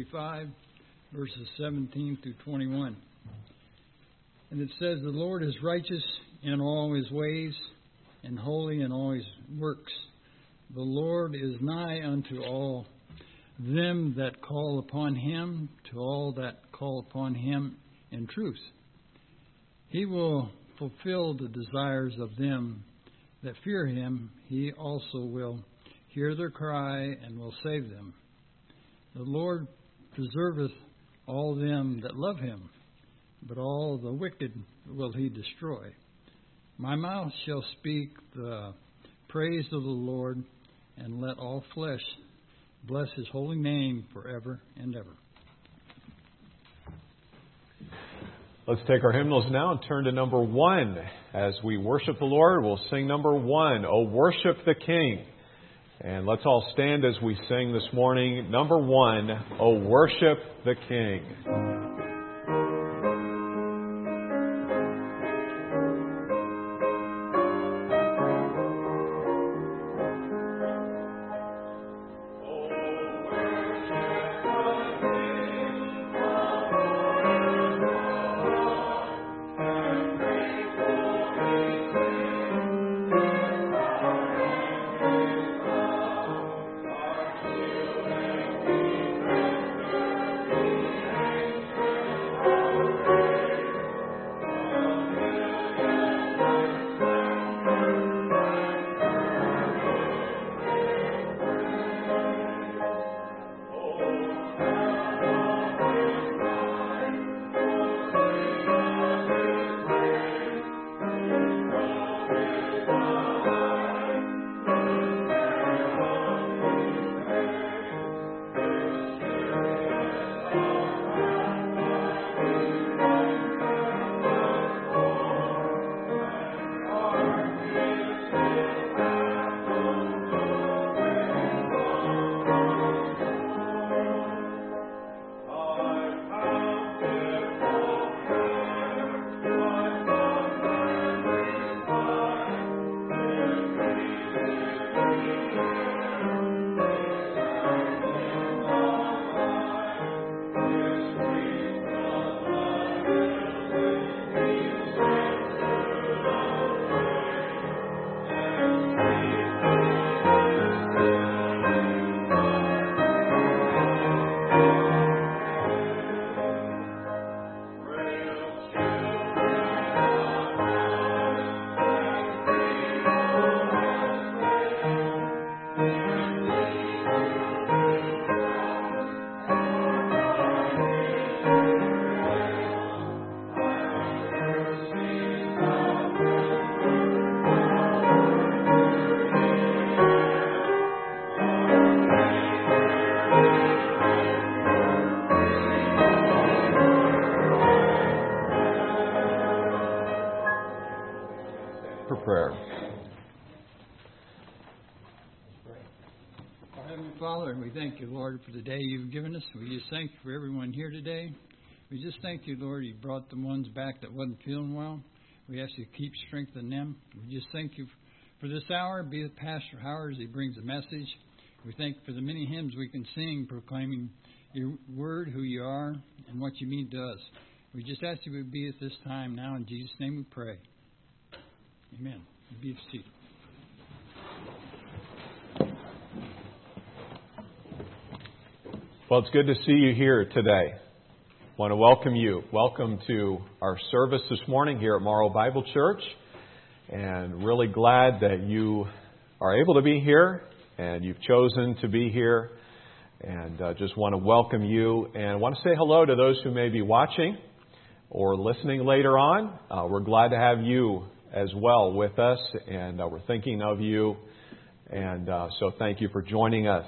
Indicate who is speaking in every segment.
Speaker 1: 45, verses 17 through 21. And it says, "The Lord is righteous in all his ways, and holy in all his works. The Lord is nigh unto all them that call upon him, to all that call upon him in truth. He will fulfill the desires of them that fear him. He also will hear their cry and will save them. The Lord preserveth all them that love him, but all the wicked will he destroy. My mouth shall speak the praise of the Lord, and let all flesh bless his holy name forever and ever."
Speaker 2: Let's take our hymnals now and turn to number 1. As we worship the Lord, we'll sing number 1, "O Worship the King." And let's all stand as we sing this morning, number 1, "O Worship the King." Prayer.
Speaker 1: Our Heavenly Father, we thank you, Lord, for the day you've given us. We just thank you for everyone here today. We just thank you, Lord, you brought the ones back that wasn't feeling well. We ask you to keep strengthening them. We just thank you for this hour. Be with Pastor Howard as he brings a message. We thank you for the many hymns we can sing proclaiming your word, who you are, and what you mean to us. We just ask you to be at this time now. In Jesus' name we pray. Amen. Be seated.
Speaker 2: Well, it's good to see you here today. I want to welcome you. Welcome to our service this morning here at Morrow Bible Church. And really glad that you are able to be here and you've chosen to be here. And just want to welcome you and want to say hello to those who may be watching or listening later on. We're glad to have you as well with us, and we're thinking of you, and so thank you for joining us.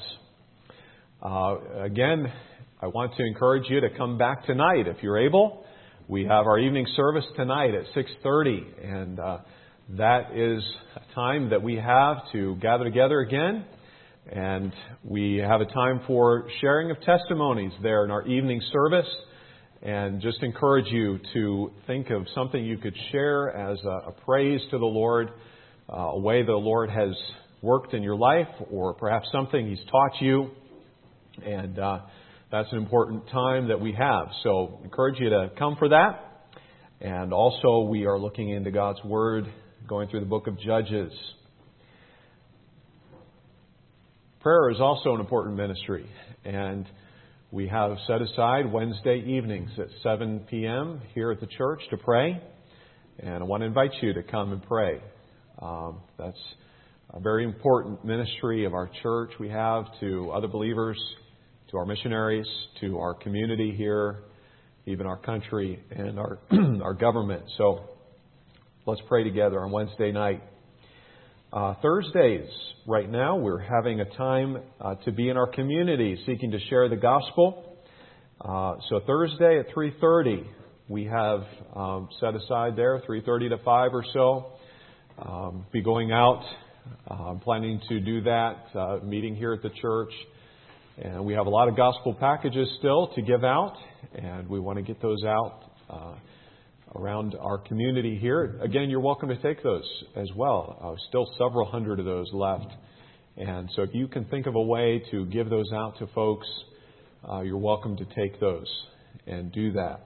Speaker 2: Again, I want to encourage you to come back tonight if you're able. We have our evening service tonight at 6:30, and that is a time that we have to gather together again, and we have a time for sharing of testimonies there in our evening service. And just encourage you to think of something you could share as a praise to the Lord, a way the Lord has worked in your life, or perhaps something He's taught you. And that's an important time that we have. So I encourage you to come for that. And also we are looking into God's Word, going through the book of Judges. Prayer is also an important ministry. And we have set aside Wednesday evenings at 7 p.m. here at the church to pray. And I want to invite you to come and pray. That's a very important ministry of our church we have to other believers, to our missionaries, to our community here, even our country and our our government. So let's pray together on Wednesday night. Thursdays, right now, we're having a time to be in our community, seeking to share the gospel. So Thursday at 3:30, we have set aside there, 3:30 to 5 or so. Be going out. I'm planning to do that, meeting here at the church. And we have a lot of gospel packages still to give out, and we want to get those out around our community here. Again, you're welcome to take those as well. Still several hundred of those left. And so if you can think of a way to give those out to folks, you're welcome to take those and do that.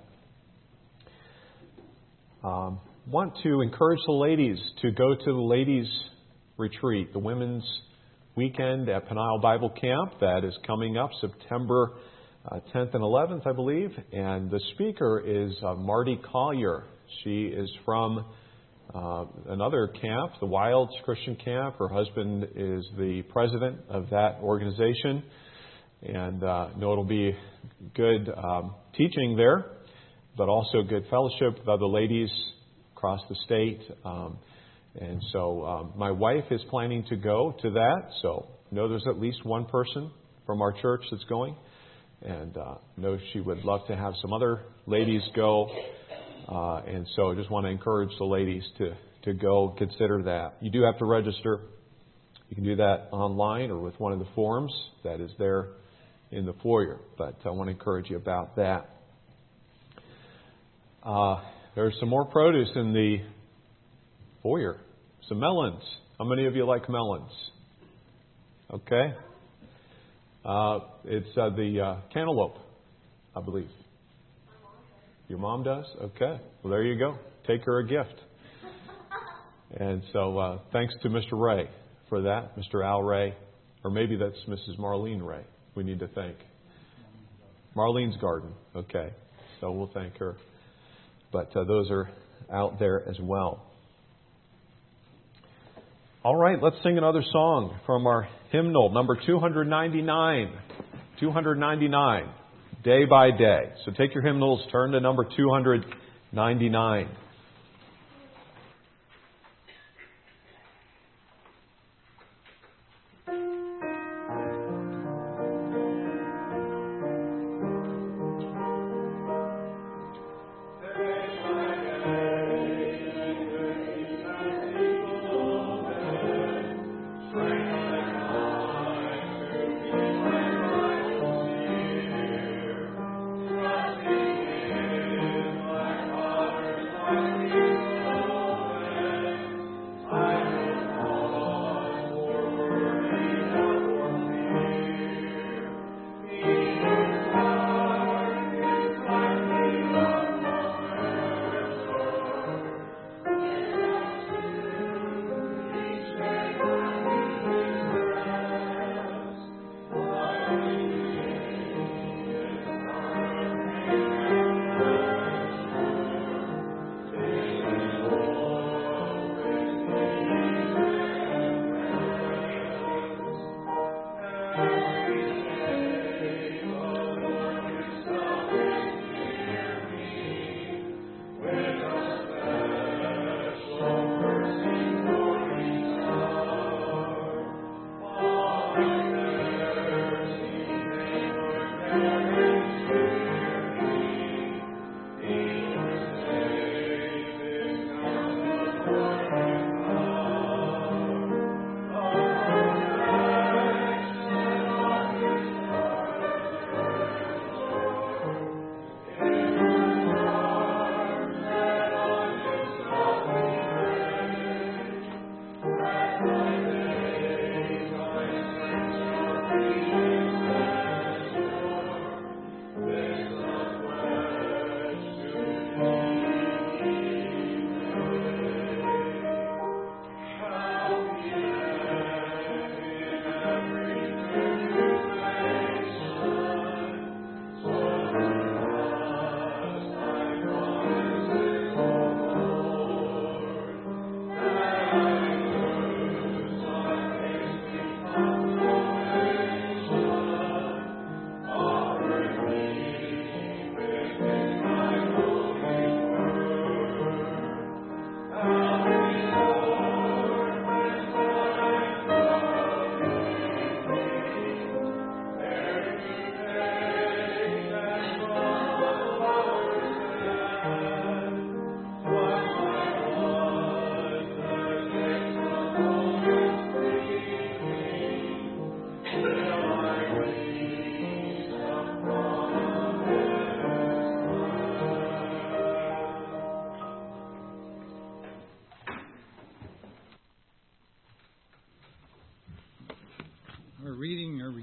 Speaker 2: Want to encourage the ladies to go to the ladies' retreat, the women's weekend at Peniel Bible Camp. That is coming up September 10th and 11th, I believe. And the speaker is Marty Collier. She is from another camp, the Wilds Christian Camp. Her husband is the president of that organization. And know it'll be good teaching there, but also good fellowship with other ladies across the state. And so my wife is planning to go to that. So I know there's at least one person from our church that's going. And know she would love to have some other ladies go. And so I just want to encourage the ladies to go consider that. You do have to register. You can do that online or with one of the forms that is there in the foyer. But I want to encourage you about that. There's some more produce in the foyer. Some melons. How many of you like melons? Okay. It's the cantaloupe, I believe. Your mom does? Okay. Well, there you go. Take her a gift. And so thanks to Mr. Ray for that, Mr. Al Ray. Or maybe that's Mrs. Marlene Ray we need to thank. Marlene's garden. Okay. So we'll thank her. But those are out there as well. All right, let's sing another song from our hymnal, number 299. 299, Day by Day. So take your hymnals, turn to number 299.
Speaker 3: Thank you.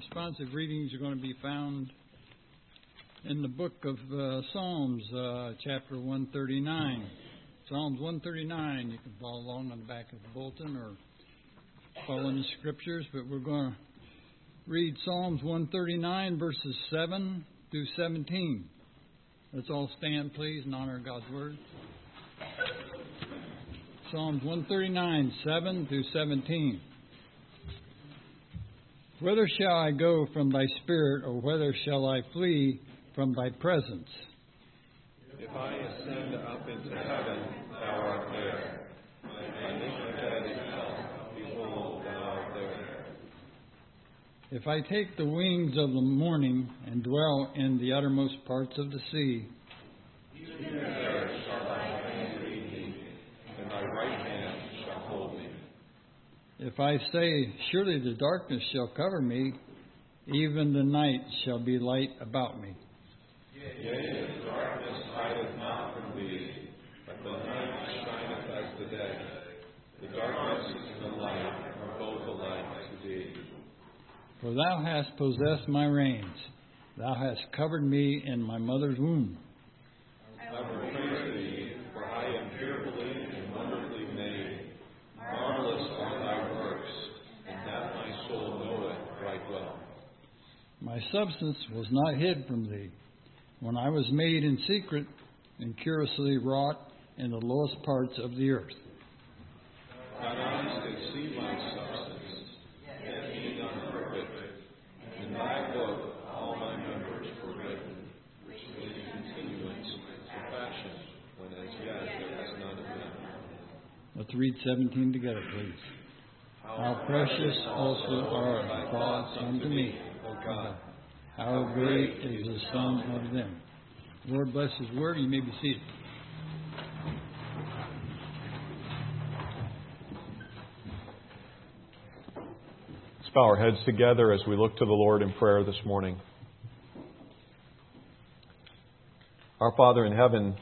Speaker 1: responsive readings are going to be found in the book of Psalms, chapter 139. Psalms 139. You can follow along on the back of the bulletin or follow in the scriptures, but we're going to read Psalms 139, verses 7 through 17. Let's all stand, please, and honor God's word. Psalms 139, 7 through 17. Whither shall I go from thy spirit, or whither shall I flee from thy presence?
Speaker 2: If I ascend up into heaven, thou art there. If I make my bed in hell, behold, thou art there.
Speaker 1: If I take the wings of the morning and dwell in the uttermost parts of the sea,
Speaker 2: even there shall thy hand lead me, and thy right hand shall hold me.
Speaker 1: If I say, surely the darkness shall cover me, even the night shall be light about me.
Speaker 2: Yea, the darkness hideth not from thee, but the night shineth as the day. The darkness and the light are both alike to thee.
Speaker 1: For thou hast possessed my reins. Thou hast covered me in my mother's womb.
Speaker 2: I will praise thee, for I am fearfully and wonderfully made. Marvelous are thy works, and that my soul knoweth right well.
Speaker 1: My substance was not hid from thee, when I was made in secret and curiously wrought in the lowest parts of the earth.
Speaker 2: Thine eyes did see my substance, yet being unperfect. In thy book all my members were written, which was in continuance of fashion, when as yet there was none of them.
Speaker 1: Let's read 17 together, please. How precious also are thy thoughts unto me, O God. How great is the sum of them. Lord bless His word. You may be seated.
Speaker 2: Let's bow our heads together as we look to the Lord in prayer this morning. Our Father in heaven,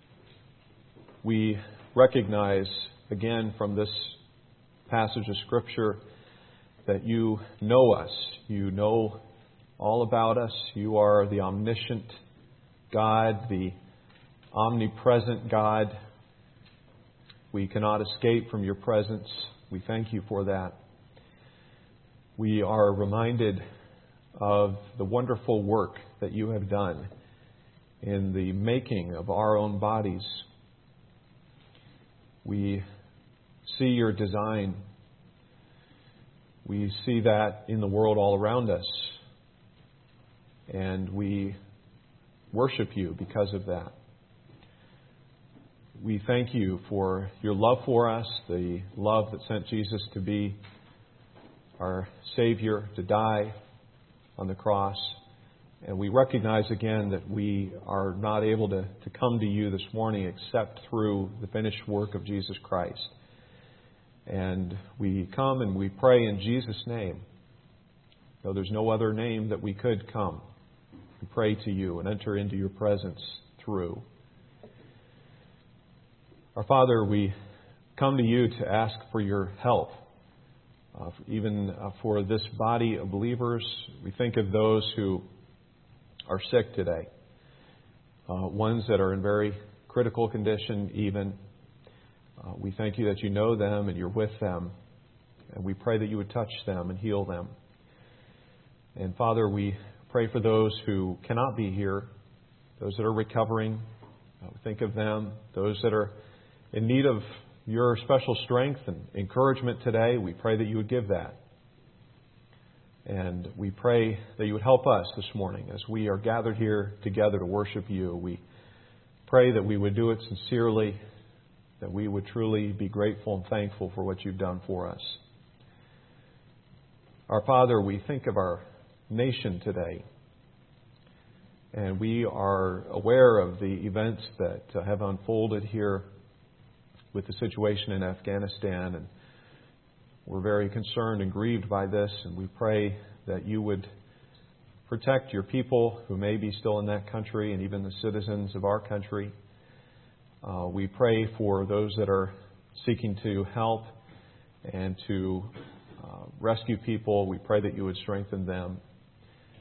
Speaker 2: we recognize again from this passage of Scripture that you know us. You know all about us. You are the omniscient God, the omnipresent God. We cannot escape from your presence. We thank you for that. We are reminded of the wonderful work that you have done in the making of our own bodies. We see your design. We see that in the world all around us. And we worship you because of that. We thank you for your love for us, the love that sent Jesus to be our Savior, to die on the cross. And we recognize again that we are not able to come to you this morning except through the finished work of Jesus Christ. And we come and we pray in Jesus' name. Though there's no other name that we could come and pray to you and enter into your presence through. Our Father, we come to you to ask for your help. Even for this body of believers, we think of those who are sick today. Ones that are in very critical condition even. We thank you that you know them and you're with them. And we pray that you would touch them and heal them. And Father, we pray for those who cannot be here, those that are recovering. Think of them, those that are in need of your special strength and encouragement today. We pray that you would give that. And we pray that you would help us this morning as we are gathered here together to worship you. We pray that we would do it sincerely, that we would truly be grateful and thankful for what you've done for us. Our Father, we think of our nation today. And we are aware of the events that have unfolded here with the situation in Afghanistan. And we're very concerned and grieved by this. And we pray that you would protect your people who may be still in that country and even the citizens of our country. We pray for those that are seeking to help and to rescue people. We pray that you would strengthen them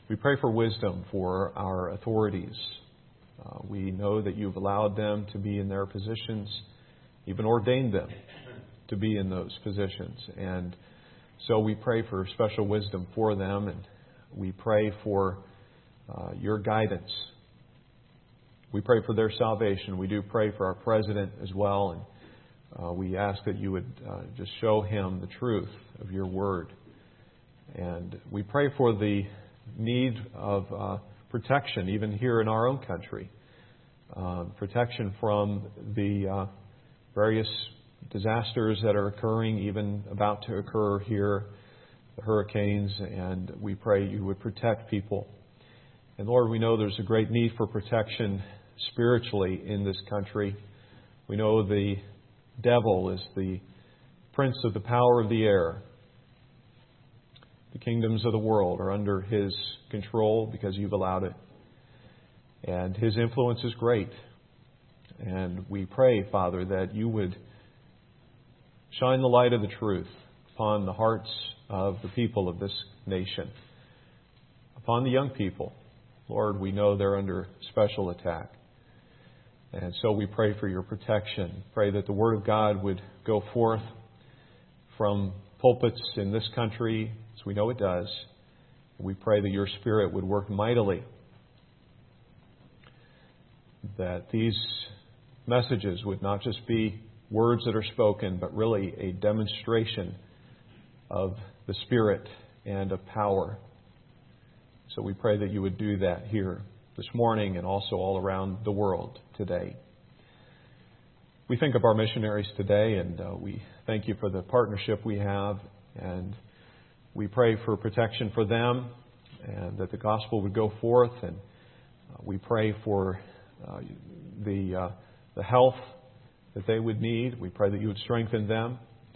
Speaker 2: We pray for wisdom for our authorities. We know that you've allowed them to be in their positions, even ordained them to be in those positions. And so we pray for special wisdom for them, and we pray for your guidance. We pray for their salvation. We do pray for our president as well, and we ask that you would just show him the truth of your word. And we pray for the need of protection, even here in our own country. Protection from the various disasters that are occurring, even about to occur here, the hurricanes, and we pray you would protect people. And Lord, we know there's a great need for protection spiritually in this country. We know the devil is the prince of the power of the air. The kingdoms of the world are under his control because you've allowed it. And his influence is great. And we pray, Father, that you would shine the light of the truth upon the hearts of the people of this nation, upon the young people. Lord, we know they're under special attack. And so we pray for your protection. Pray that the Word of God would go forth from pulpits in this country, as we know it does. We pray that your Spirit would work mightily, that these messages would not just be words that are spoken, but really a demonstration of the Spirit and of power. So we pray that you would do that here this morning and also all around the world today. We think of our missionaries today, and we thank you for the partnership we have, and we pray for protection for them and that the gospel would go forth, and we pray for the health that they would need. We pray that you would strengthen them,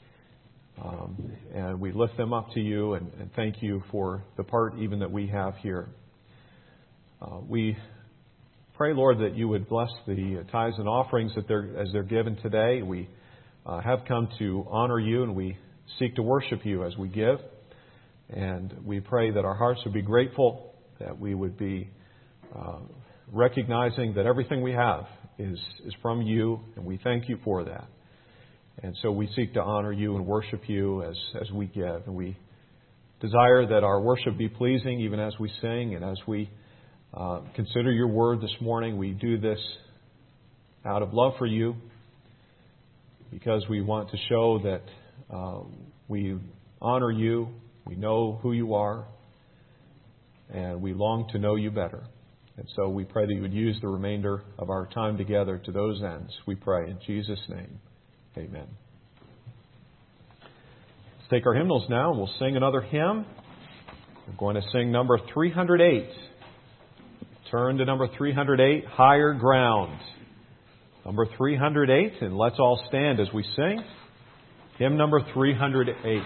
Speaker 2: and we lift them up to you and thank you for the part even that we have here. We pray, Lord, that you would bless the tithes and offerings as they're given today. We have come to honor you, and we seek to worship you as we give. And we pray that our hearts would be grateful, that we would be recognizing that everything we have is from you, and we thank you for that. And so we seek to honor you and worship you as we give. And we desire that our worship be pleasing even as we sing and as we consider your word this morning. We do this out of love for you, because we want to show that we honor you, we know who you are, and we long to know you better. And so we pray that you would use the remainder of our time together to those ends. We pray in Jesus' name. Amen. Let's take our hymnals now, and we'll sing another hymn. We're going to sing number 308. Turn to number 308, Higher Ground. Number 308, and let's all stand as we sing. Hymn number 308.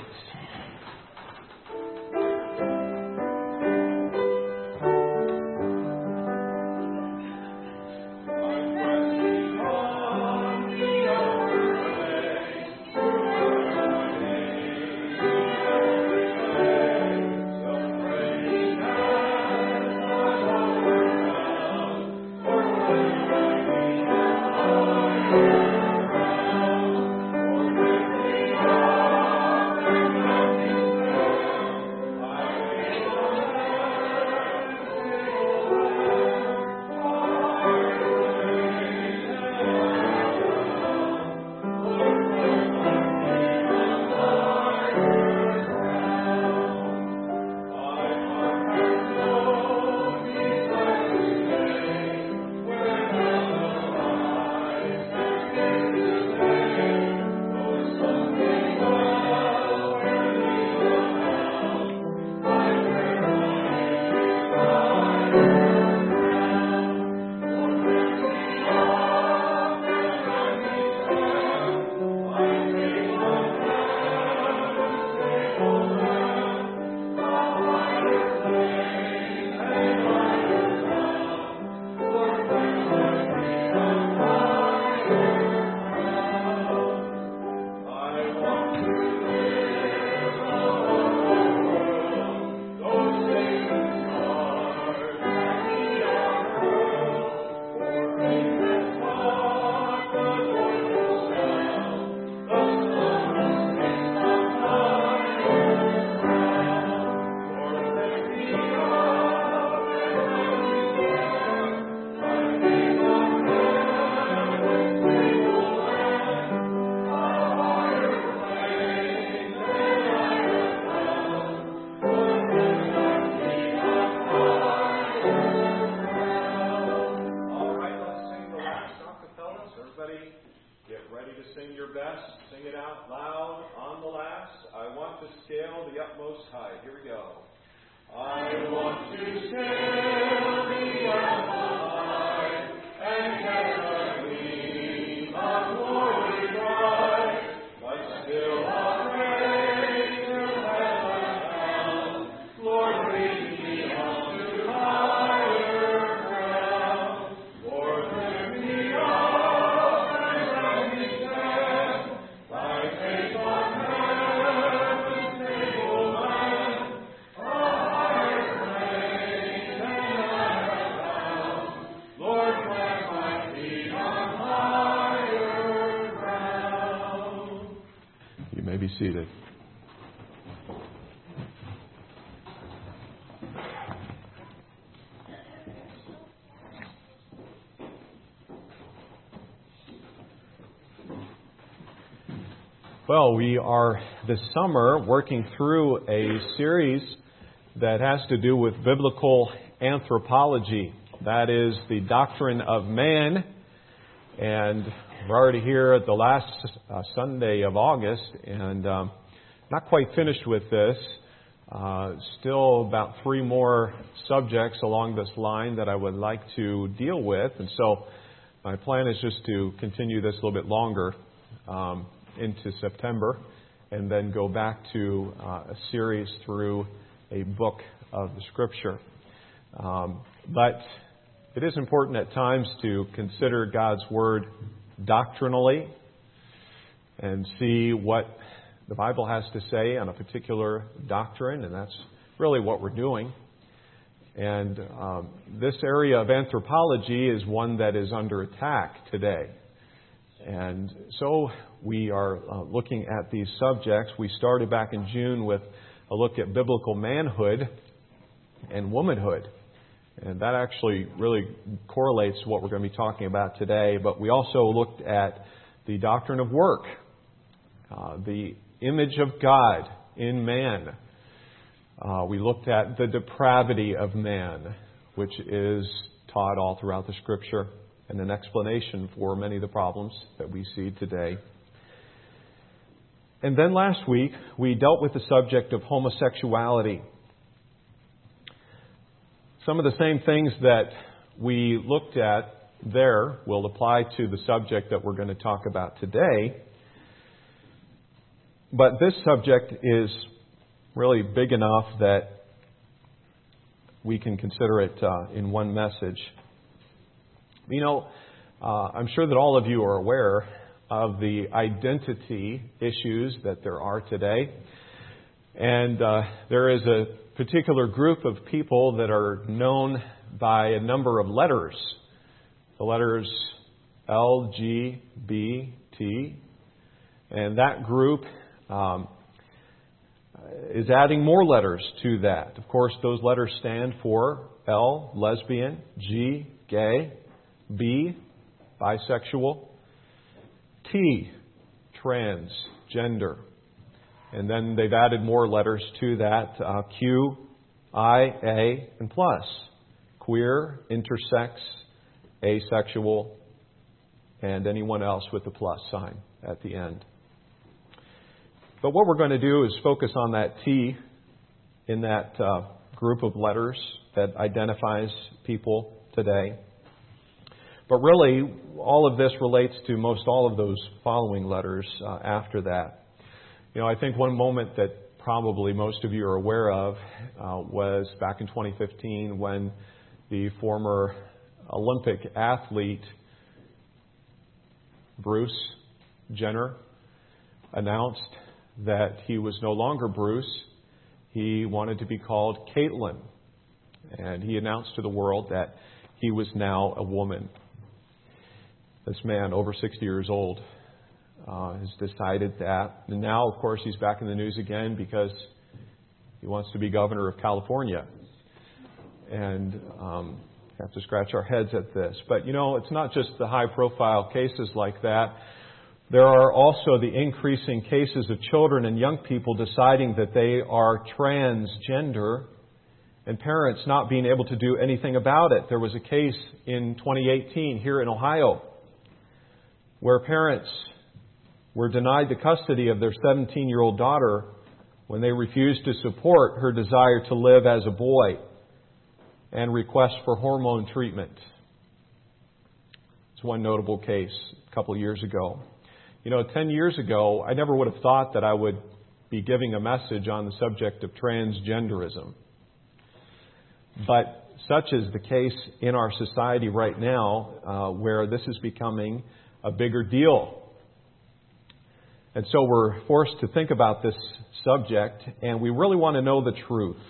Speaker 3: Thank you.
Speaker 2: best. Sing it out loud on the last. I want to scale the utmost height. Here we go. I want to scale the utmost height and get a gleam of glory bright, but still I pray till heaven bound. Lord, lead me on to higher ground. Lord, lift me up and let me stand by faith on heaven's tableland. A higher place than I have found. Lord, plant my feet on higher ground. You may be seated. Well, we are this summer working through a series that has to do with biblical anthropology. That is the doctrine of man. And we're already here at the last Sunday of August and not quite finished with this. Still about 3 more subjects along this line that I would like to deal with. And so my plan is just to continue this a little bit longer into September and then go back to a series through a book of the Scripture. But it is important at times to consider God's Word doctrinally and see what the Bible has to say on a particular doctrine, and that's really what we're doing. And this area of anthropology is one that is under attack today. And so we are looking at these subjects. We started back in June with a look at biblical manhood and womanhood. And that actually really correlates to what we're going to be talking about today. But we also looked at the doctrine of work, the image of God in man. We looked at the depravity of man, which is taught all throughout the Scripture, and an explanation for many of the problems that we see today. And then last week, we dealt with the subject of homosexuality. Some of the same things that we looked at there will apply to the subject that we're going to talk about today. But this subject is really big enough that we can consider it in one message. You know, I'm sure that all of you are aware of the identity issues that there are today. And there is a particular group of people that are known by a number of letters. The letters L, G, B, T. And that group is adding more letters to that. Of course, those letters stand for L, lesbian, G, gay, B, bisexual, T, transgender. And then they've added more letters to that, Q, I, A, and plus. Queer, intersex, asexual, and anyone else with the plus sign at the end. But what we're going to do is focus on that T in that group of letters that identifies people today. But really, all of this relates to most all of those following letters after that. You know, I think one moment that probably most of you are aware of was back in 2015 when the former Olympic athlete Bruce Jenner announced that he was no longer Bruce. He wanted to be called Caitlin. And he announced to the world that he was now a woman. This man, over 60 years old, has decided that. And now, of course, he's back in the news again because he wants to be governor of California. And have to scratch our heads at this. But, you know, it's not just the high-profile cases like that. There are also the increasing cases of children and young people deciding that they are transgender and parents not being able to do anything about it. There was a case in 2018 here in Ohio where parents were denied the custody of their 17-year-old daughter when they refused to support her desire to live as a boy and request for hormone treatment. It's one notable case a couple of years ago. 10 years ago, I never would have thought that I would be giving a message on the subject of transgenderism. But such is the case in our society right now, where this is becoming a bigger deal. And so we're forced to think about this subject, and we really want to know the truth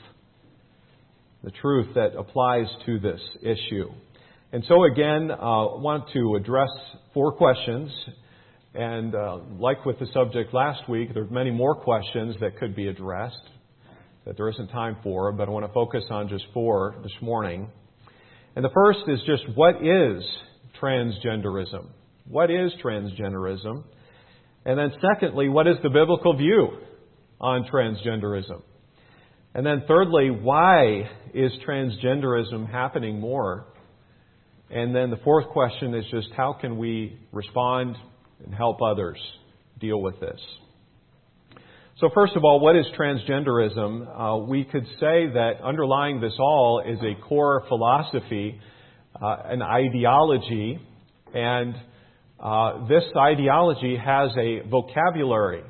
Speaker 2: that applies to this issue. And so again, I want to address 4 questions. And like with the subject last week, there's many more questions that could be addressed that there isn't time for, but I want to focus on just 4 this morning. And the first is just, what is transgenderism? What is transgenderism? And then secondly, what is the biblical view on transgenderism? And then thirdly, why is transgenderism happening more? And then the fourth question is just, how can we respond and help others deal with this? So first of all, what is transgenderism? We could say that underlying this all is a core philosophy, an ideology, and this ideology has a vocabulary.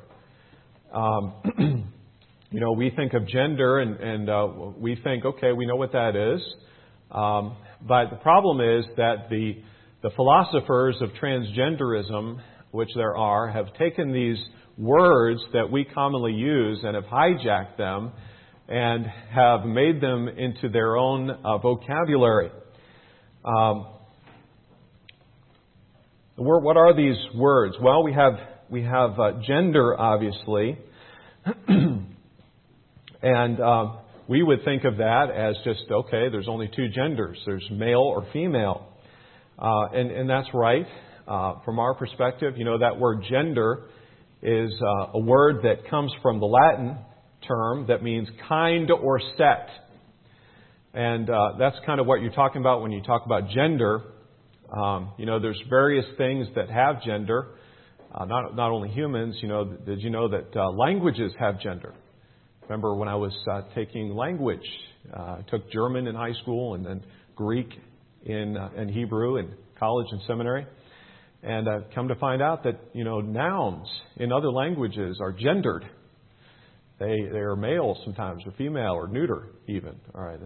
Speaker 2: We think of gender and we think, okay, we know what that is. But the problem is that the philosophers of transgenderism, which there are, have taken these words that we commonly use and have hijacked them and have made them into their own vocabulary. What are these words? Well, we have gender, obviously, and we would think of that as just, okay, there's only 2 genders. There's male or female. And that's right. From our perspective, that word gender is a word that comes from the Latin term that means kind or set. And that's kind of what you're talking about when you talk about gender. There's various things that have gender. Not only humans, did you know that languages have gender? Remember when I was taking language, I took German in high school and then Greek and Hebrew in college and seminary. And I've come to find out that, nouns in other languages are gendered. They are male sometimes, or female, or neuter even. All right,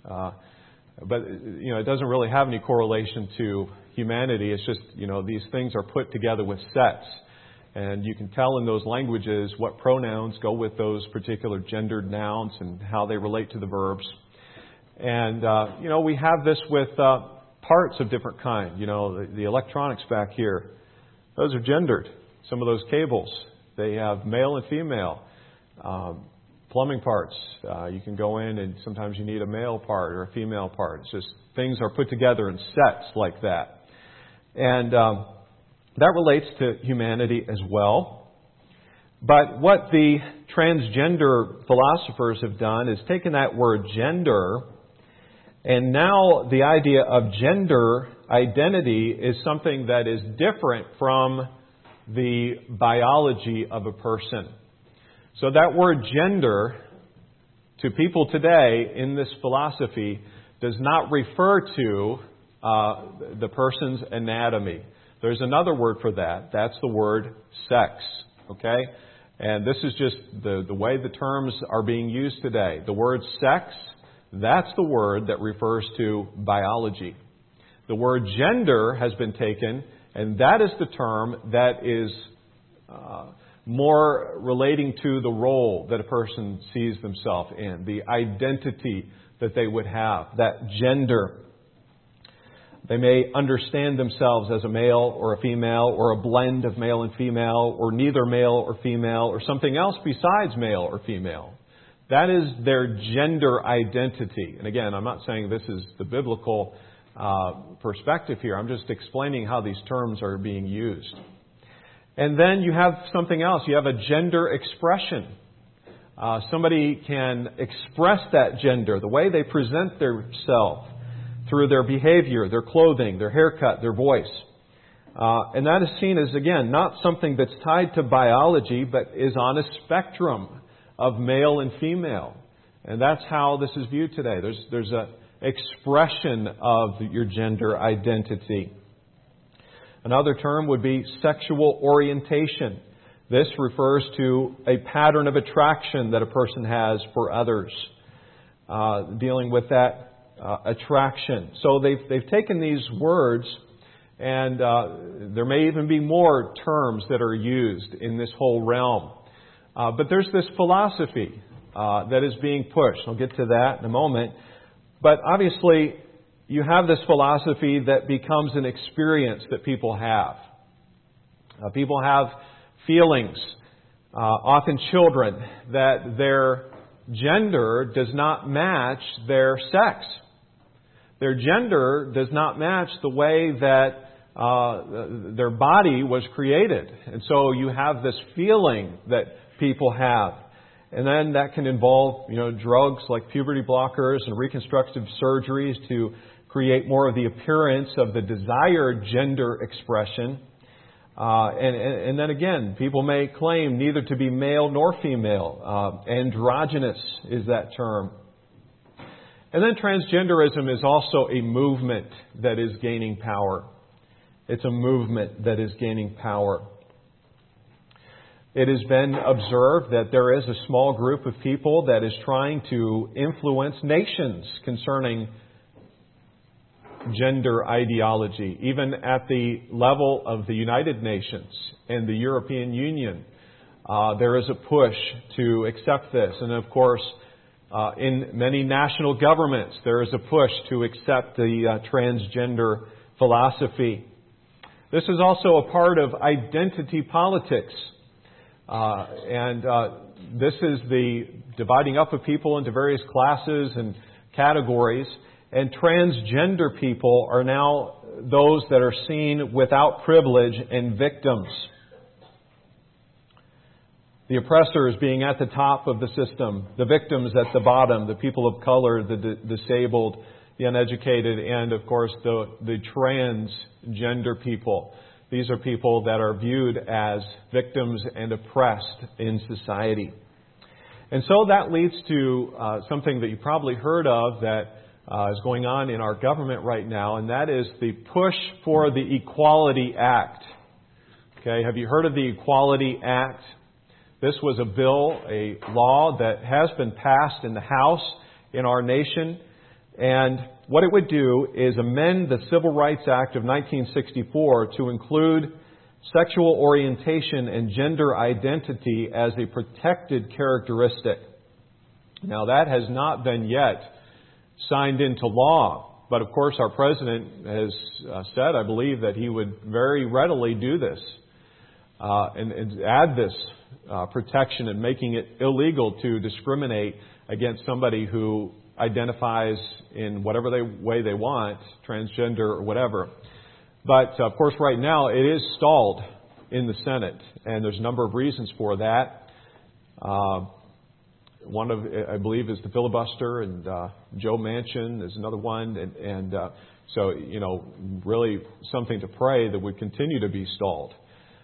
Speaker 2: but it doesn't really have any correlation to humanity. It's just, these things are put together with sets. And you can tell in those languages what pronouns go with those particular gendered nouns and how they relate to the verbs. And, we have this with parts of different kind. The electronics back here, those are gendered. Some of those cables, they have male and female. Plumbing parts, you can go in and sometimes you need a male part or a female part. It's just things are put together in sets like that. And that relates to humanity as well. But what the transgender philosophers have done is taken that word gender, and now the idea of gender identity is something that is different from the biology of a person. So that word gender, to people today in this philosophy, does not refer to the person's anatomy. There's another word for that. That's the word sex. Okay? And this is just the way the terms are being used today. The word sex, that's the word that refers to biology. The word gender has been taken, and that is the term that is more relating to the role that a person sees themselves in, the identity that they would have, that gender. They may understand themselves as a male or a female or a blend of male and female or neither male or female or something else besides male or female. That is their gender identity. And again, I'm not saying this is the biblical perspective here. I'm just explaining how these terms are being used. And then you have something else. You have a gender expression. Somebody can express that gender, the way they present themselves, through their behavior, their clothing, their haircut, their voice. And that is seen as, again, not something that's tied to biology, but is on a spectrum of male and female. And that's how this is viewed today. There's an expression of your gender identity. Another term would be sexual orientation. This refers to a pattern of attraction that a person has for others, dealing with that attraction. So they've taken these words, and there may even be more terms that are used in this whole realm. But there's this philosophy that is being pushed. I'll get to that in a moment. But obviously, you have this philosophy that becomes an experience that people have. People have feelings, often children, that their gender does not match their sex. Their gender does not match the way that their body was created. And so you have this feeling that people have. And then that can involve, drugs like puberty blockers and reconstructive surgeries to create more of the appearance of the desired gender expression. And then again, people may claim neither to be male nor female. Androgynous is that term. And then transgenderism is also a movement that is gaining power. It's a movement that is gaining power. It has been observed that there is a small group of people that is trying to influence nations concerning gender ideology, even at the level of the United Nations and the European Union. There is a push to accept this. And of course, in many national governments, there is a push to accept the transgender philosophy. This is also a part of identity politics. This is the dividing up of people into various classes and categories. And transgender people are now those that are seen without privilege and victims. The oppressors being at the top of the system, the victims at the bottom, the people of color, the disabled, the uneducated, and of course the transgender people. These are people that are viewed as victims and oppressed in society. And so that leads to something that you probably heard of that is going on in our government right now, and that is the push for the Equality Act. Okay, have you heard of the Equality Act? This was a bill, a law that has been passed in the House in our nation. And what it would do is amend the Civil Rights Act of 1964 to include sexual orientation and gender identity as a protected characteristic. Now, that has not been yet signed into law. But of course, our President has said, I believe, that he would very readily do this and add this protection and making it illegal to discriminate against somebody who identifies in whatever way they want, transgender or whatever. But of course, right now it is stalled in the Senate, and there's a number of reasons for that. One of, I believe, is the filibuster, and Joe Manchin is another one, and so really something to pray that would continue to be stalled.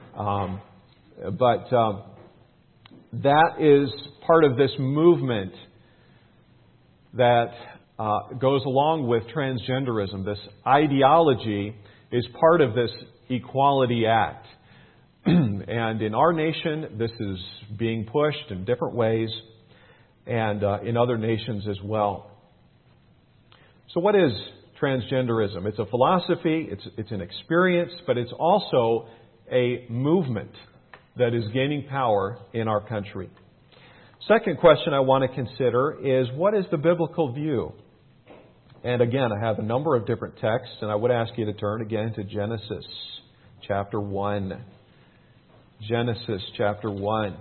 Speaker 2: But that is part of this movement that goes along with transgenderism. This ideology is part of this Equality Act. And in our nation, this is being pushed in different ways, and in other nations as well. So what is transgenderism? It's a philosophy, it's an experience, but it's also a movement that is gaining power in our country. Second question I want to consider is, what is the biblical view? And again, I have a number of different texts, and I would ask you to turn again to Genesis chapter 1. Genesis chapter 1.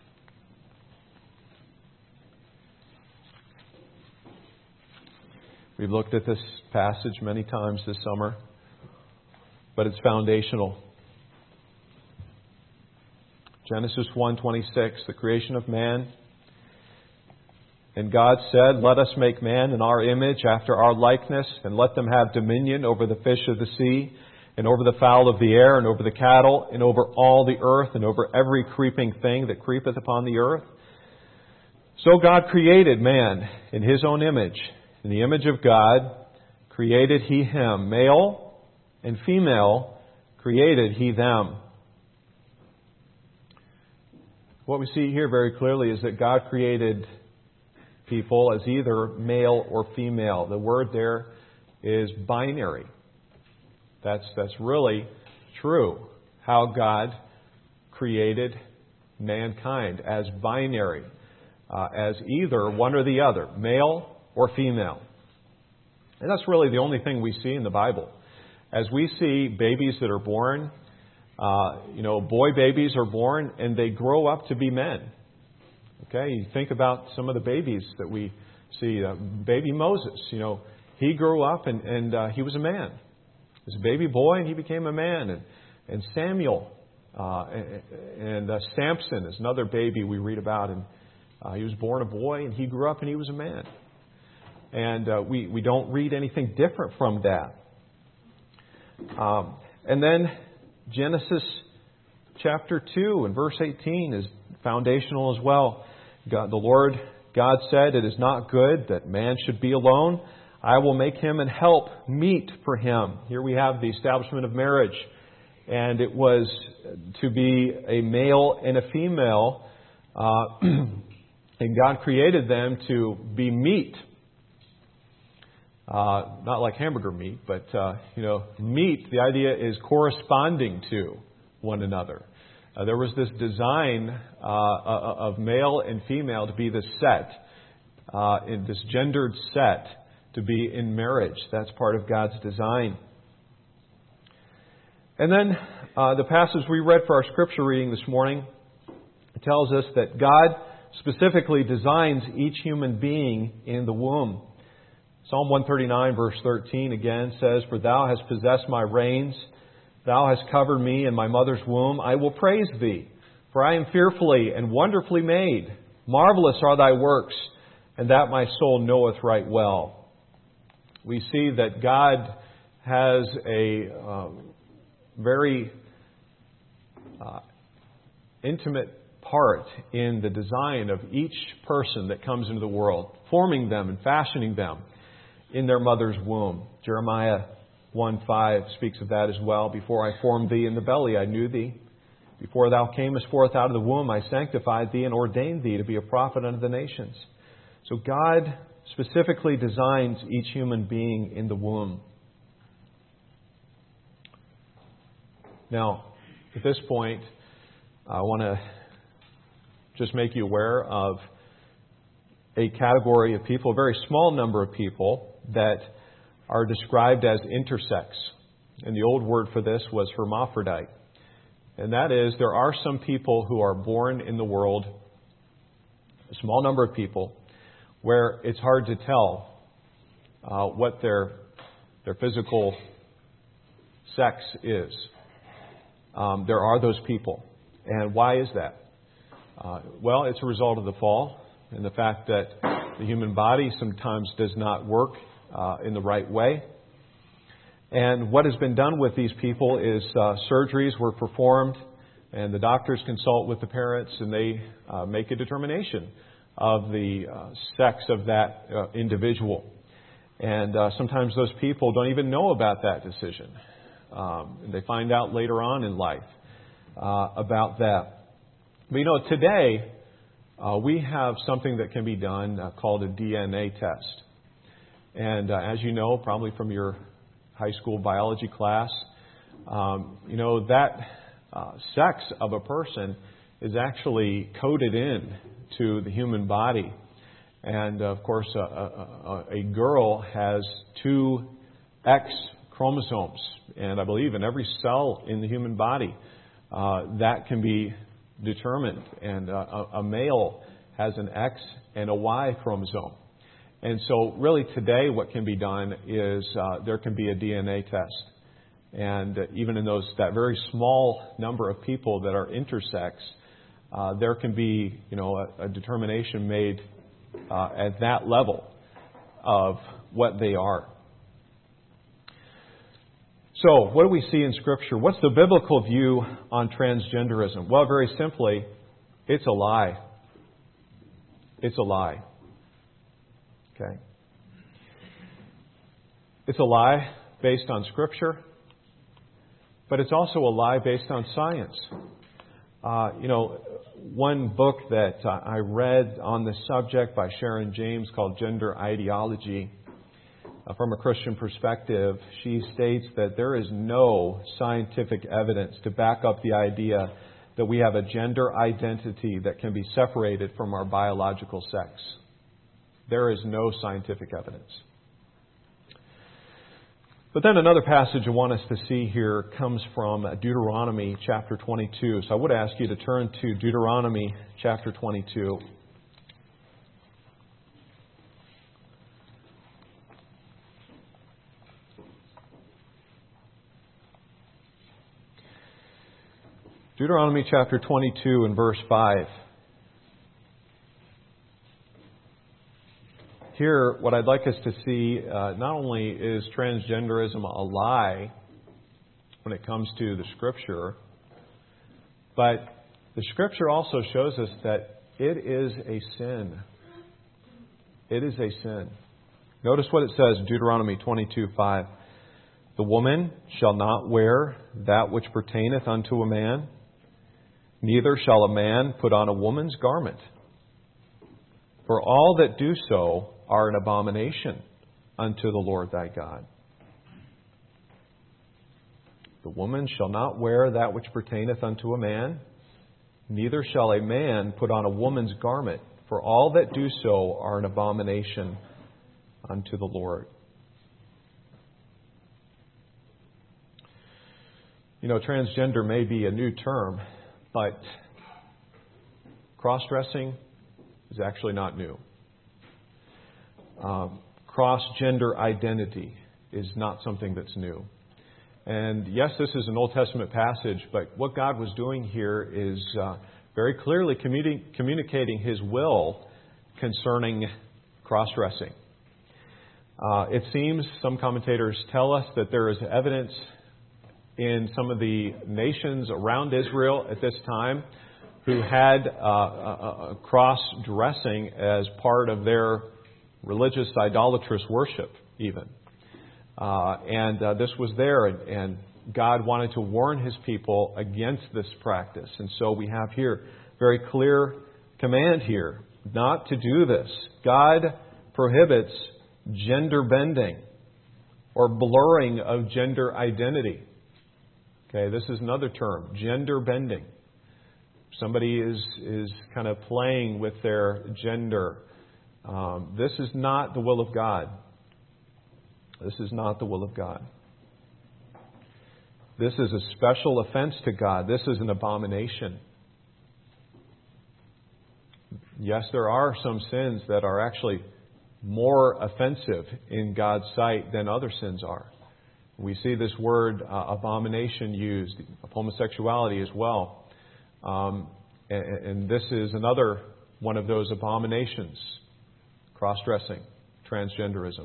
Speaker 2: We've looked at this passage many times this summer, but it's foundational. Genesis 1:26, the creation of man. And God said, "Let us make man in our image, after our likeness, and let them have dominion over the fish of the sea, and over the fowl of the air, and over the cattle, and over all the earth, and over every creeping thing that creepeth upon the earth. So God created man in His own image. In the image of God created He him. Male and female created He them. What we see here very clearly is that God created people as either male or female. The word there is binary. That's really true, how God created mankind as binary, as either one or the other, male or female. And that's really the only thing we see in the Bible. As we see babies that are born, boy babies are born and they grow up to be men. Okay, you think about some of the babies that we see. Baby Moses, he grew up and he was a man. He was a baby boy and he became a man. And Samuel and Samson is another baby we read about. And he was born a boy and he grew up and he was a man. And we don't read anything different from that. And then Genesis chapter 2 and verse 18 is foundational as well. The Lord God said, "It is not good that man should be alone. I will make him an help meet for him." Here we have the establishment of marriage. And it was to be a male and a female. And God created them to be meat. Not like hamburger meat, but, meat, the idea is corresponding to one another. There was this design of male and female to be this set, in this gendered set, to be in marriage. That's part of God's design. And then the passage we read for our scripture reading this morning tells us that God specifically designs each human being in the womb. Psalm 139 verse 13 again says, "For thou hast possessed my reins, thou hast covered me in my mother's womb. I will praise thee, for I am fearfully and wonderfully made. Marvelous are thy works, and that my soul knoweth right well." We see that God has a very intimate part in the design of each person that comes into the world, forming them and fashioning them in their mother's womb. Jeremiah 1:5 speaks of that as well. "Before I formed thee in the belly, I knew thee. Before thou camest forth out of the womb, I sanctified thee and ordained thee to be a prophet unto the nations." So God specifically designs each human being in the womb. Now, at this point, I want to just make you aware of a category of people, a very small number of people, that are described as intersex. And the old word for this was hermaphrodite. And that is, there are some people who are born in the world, a small number of people, where it's hard to tell what their physical sex is. There are those people. And why is that? Well, it's a result of the fall and the fact that the human body sometimes does not work in the right way. And what has been done with these people is surgeries were performed, and the doctors consult with the parents, and they make a determination of the sex of that individual. And sometimes those people don't even know about that decision. And they find out later on in life about that. But today we have something that can be done called a DNA test. And as you know, probably from your high school biology class, that sex of a person is actually coded in to the human body. And of course, a girl has 2 X chromosomes. And I believe in every cell in the human body, that can be determined. And a male has an X and a Y chromosome. And so really today what can be done is there can be a DNA test. And even in that very small number of people that are intersex, there can be a determination made at that level of what they are. So, what do we see in Scripture? What's the biblical view on transgenderism? Well, very simply, it's a lie. It's a lie. Okay? It's a lie based on Scripture, but it's also a lie based on science. One book that I read on this subject by Sharon James called Gender Ideology, from a Christian perspective, she states that there is no scientific evidence to back up the idea that we have a gender identity that can be separated from our biological sex. There is no scientific evidence. But then another passage I want us to see here comes from Deuteronomy chapter 22. So I would ask you to turn to Deuteronomy chapter 22. Deuteronomy chapter 22 and verse 5. Here, what I'd like us to see, not only is transgenderism a lie when it comes to the Scripture, but the Scripture also shows us that it is a sin. It is a sin. Notice what it says in Deuteronomy 22:5. The woman shall not wear that which pertaineth unto a man, neither shall a man put on a woman's garment. For all that do so are an abomination unto the Lord thy God. The woman shall not wear that which pertaineth unto a man, neither shall a man put on a woman's garment, for all that do so are an abomination unto the Lord. Transgender may be a new term, but cross-dressing is actually not new. Cross-gender identity is not something that's new. And yes, this is an Old Testament passage, but what God was doing here is very clearly communicating His will concerning cross-dressing. It seems, some commentators tell us, that there is evidence in some of the nations around Israel at this time who had cross-dressing as part of their religious idolatrous worship, even. This was there, and God wanted to warn His people against this practice. And so we have here very clear command here not to do this. God prohibits gender bending or blurring of gender identity. Okay, this is another term, gender bending. Somebody is kind of playing with their gender. This is not the will of God. This is not the will of God. This is a special offense to God. This is an abomination. Yes, there are some sins that are actually more offensive in God's sight than other sins are. We see this word abomination used of homosexuality as well. And this is another one of those abominations. Cross-dressing, transgenderism.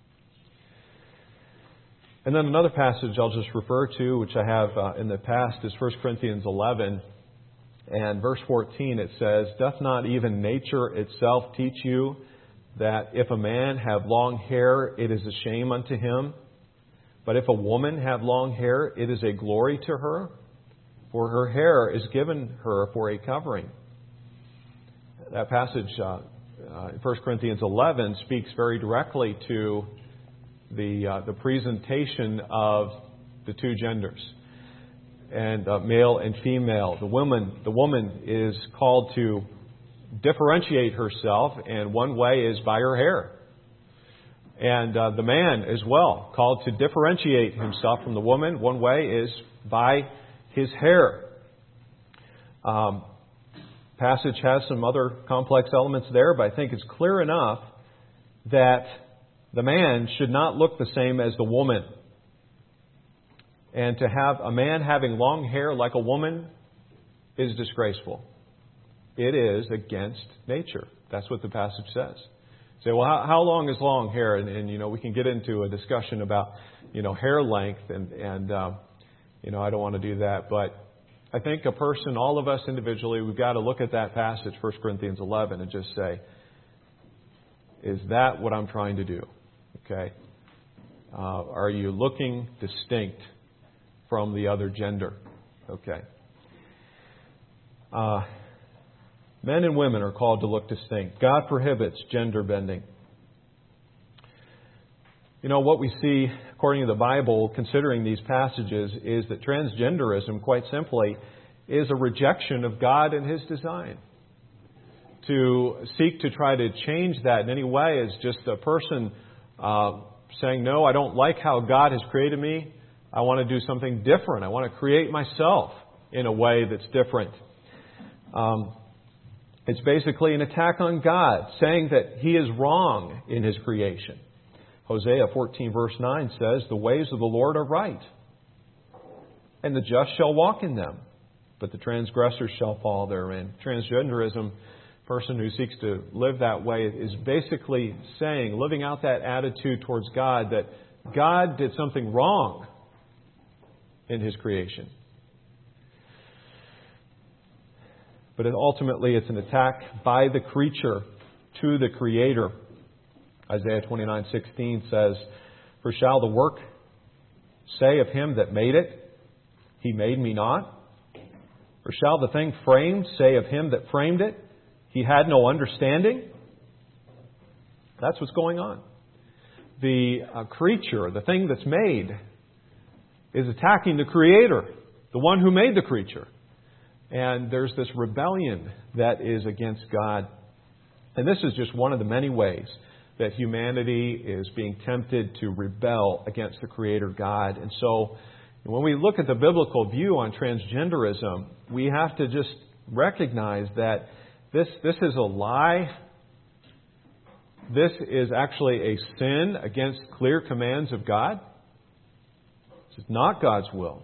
Speaker 2: And then another passage I'll just refer to, which I have in the past, is 1 Corinthians 11. And verse 14, it says, Doth not even nature itself teach you that if a man have long hair, it is a shame unto him? But if a woman have long hair, it is a glory to her, for her hair is given her for a covering. That passage, 1 Corinthians 11, speaks very directly to the presentation of the two genders, and male and female. The woman is called to differentiate herself, and one way is by her hair. And the man as well, called to differentiate himself from the woman. One way is by his hair. Passage has some other complex elements there, but I think it's clear enough that the man should not look the same as the woman. And to have a man having long hair like a woman is disgraceful. It is against nature. That's what the passage says. Say, well, how long is long hair? And we can get into a discussion about, hair length, and I don't want to do that. But I think a person, all of us individually, we've got to look at that passage, 1 Corinthians 11, and just say, is that what I'm trying to do? Okay. Are you looking distinct from the other gender? Okay. Men and women are called to look distinct. God prohibits gender bending. What we see, according to the Bible, considering these passages, is that transgenderism, quite simply, is a rejection of God and His design. To seek to try to change that in any way is just a person saying, no, I don't like how God has created me. I want to do something different. I want to create myself in a way that's different. It's basically an attack on God, saying that He is wrong in His creation. Hosea 14 verse 9 says, the ways of the Lord are right, and the just shall walk in them, but the transgressors shall fall therein. Transgenderism, person who seeks to live that way, is basically saying, living out that attitude towards God, that God did something wrong in His creation. But ultimately it's an attack by the creature to the Creator. Isaiah 29:16 says, for shall the work say of Him that made it, He made me not? Or shall the thing framed say of Him that framed it, He had no understanding? That's what's going on. The creature, the thing that's made, is attacking the Creator, the one who made the creature. And there's this rebellion that is against God. And this is just one of the many ways that humanity is being tempted to rebel against the Creator God. And so when we look at the biblical view on transgenderism, we have to just recognize that this is a lie. This is actually a sin against clear commands of God. This is not God's will.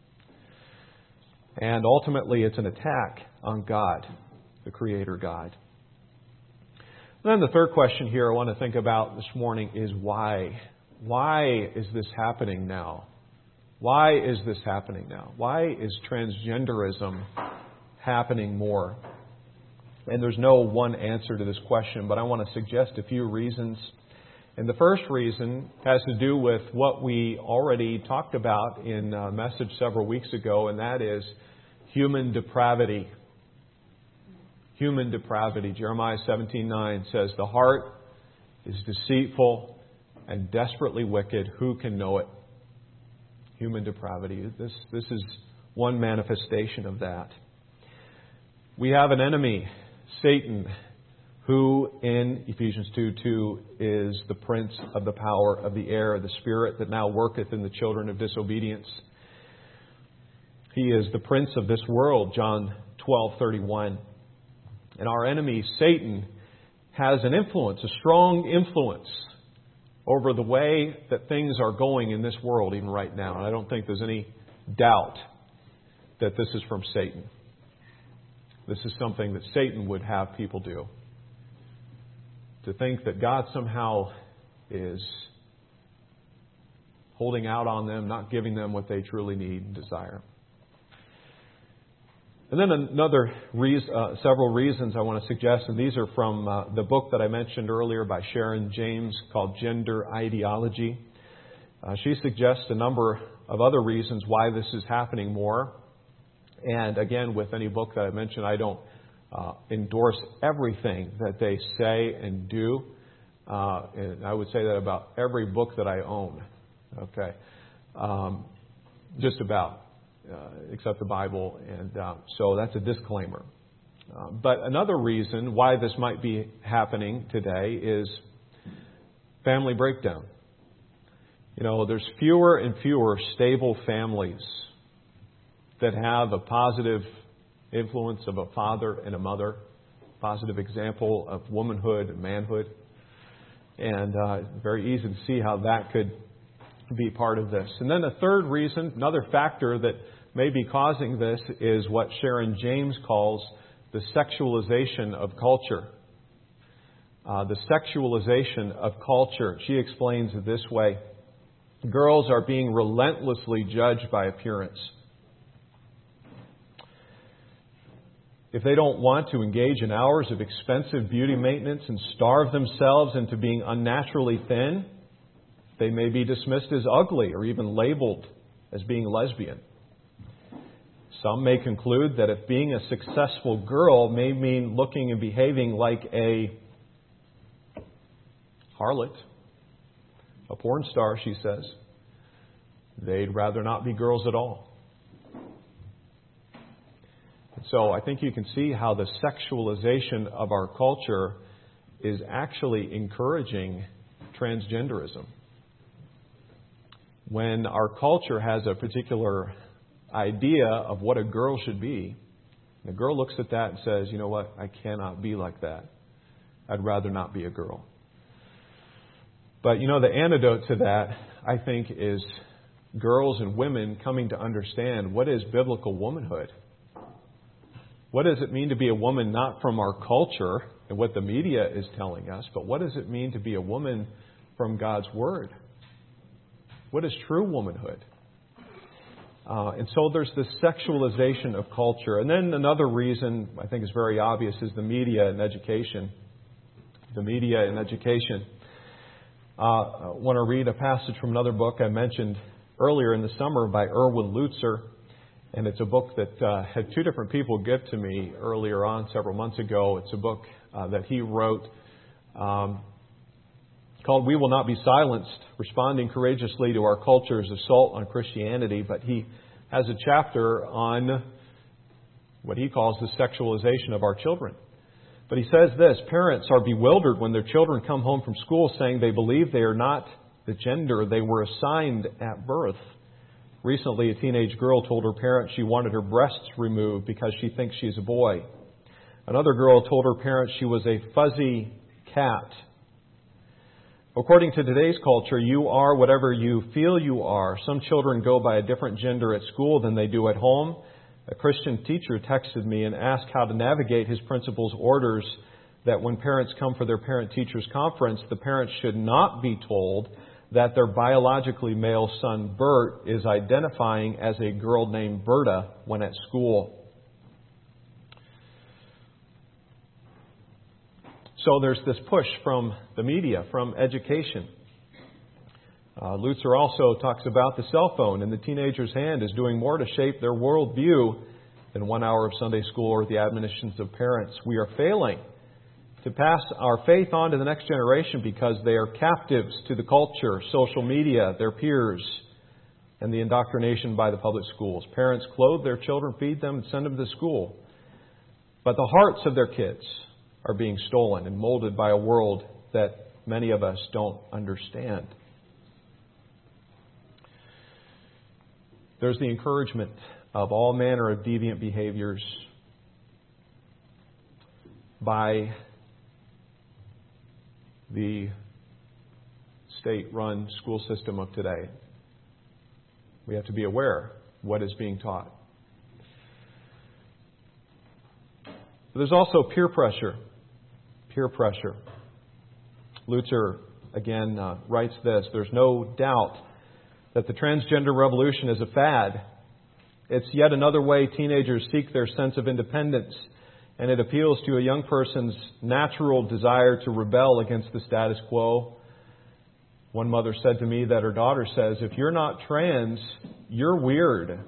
Speaker 2: And ultimately it's an attack on God, the Creator God. And then the third question here I want to think about this morning is why? Why is this happening now? Why is this happening now? Why is transgenderism happening more? And there's no one answer to this question, but I want to suggest a few reasons. And the first reason has to do with what we already talked about in a message several weeks ago, and that is human depravity. Human depravity. Jeremiah 17:9 says, the heart is deceitful and desperately wicked. Who can know it? Human depravity. This is one manifestation of that. We have an enemy, Satan, who in Ephesians 2:2 is the prince of the power of the air, the spirit that now worketh in the children of disobedience. He is the prince of this world, John 12:31. And our enemy, Satan, has an influence, a strong influence over the way that things are going in this world even right now. And I don't think there's any doubt that this is from Satan. This is something that Satan would have people do. To think that God somehow is holding out on them, not giving them what they truly need and desire. And then several reasons I want to suggest, and these are from the book that I mentioned earlier by Sharon James called Gender Ideology. She suggests a number of other reasons why this is happening more. And again, with any book that I mentioned, I don't endorse everything that they say and do. And I would say that about every book that I own. Okay. Just about. Except the Bible, and so that's a disclaimer. But another reason why this might be happening today is family breakdown. There's fewer and fewer stable families that have a positive influence of a father and a mother, positive example of womanhood and manhood. And very easy to see how that could be part of this. And then a third reason, another factor that may be causing this is what Sharon James calls the sexualization of culture. The sexualization of culture. She explains it this way. Girls are being relentlessly judged by appearance. If they don't want to engage in hours of expensive beauty maintenance and starve themselves into being unnaturally thin, they may be dismissed as ugly or even labeled as being lesbian. Some may conclude that if being a successful girl may mean looking and behaving like a harlot, a porn star, she says, they'd rather not be girls at all. So I think you can see how the sexualization of our culture is actually encouraging transgenderism. When our culture has a particular idea of what a girl should be, the girl looks at that and says, you know what, I cannot be like that. I'd rather not be a girl. But you know, the antidote to that, I think, is girls and women coming to understand what is biblical womanhood. What does it mean to be a woman, not from our culture and what the media is telling us, but what does it mean to be a woman from God's Word? What is true womanhood? And so there's this sexualization of culture. And then another reason, I think is very obvious, is the media and education. The media and education. I want to read a passage from another book I mentioned earlier in the summer by Erwin Lutzer. And it's a book that had two different people give to me earlier on, several months ago. It's a book that he wrote called We Will Not Be Silenced, Responding Courageously to Our Culture's Assault on Christianity. But he has a chapter on what he calls the sexualization of our children. But he says this: parents are bewildered when their children come home from school saying they believe they are not the gender they were assigned at birth. Recently, a teenage girl told her parents she wanted her breasts removed because she thinks she's a boy. Another girl told her parents she was a fuzzy cat. According to today's culture, you are whatever you feel you are. Some children go by a different gender at school than they do at home. A Christian teacher texted me and asked how to navigate his principal's orders that when parents come for their parent-teachers conference, the parents should not be told that their biologically male son, Bert, is identifying as a girl named Berta when at school. So there's this push from the media, from education. Lutzer also talks about the cell phone in the teenager's hand is doing more to shape their worldview than 1 hour of Sunday school or the admonitions of parents. We are failing to pass our faith on to the next generation because they are captives to the culture, social media, their peers, and the indoctrination by the public schools. Parents clothe their children, feed them, and send them to school. But the hearts of their kids are being stolen and molded by a world that many of us don't understand. There's the encouragement of all manner of deviant behaviors by the state-run school system of today. We have to be aware of what is being taught. But there's also peer pressure. Peer pressure. Lutzer, again, writes this: there's no doubt that the transgender revolution is a fad. It's yet another way teenagers seek their sense of independence, and it appeals to a young person's natural desire to rebel against the status quo. One mother said to me that her daughter says, if you're not trans, you're weird.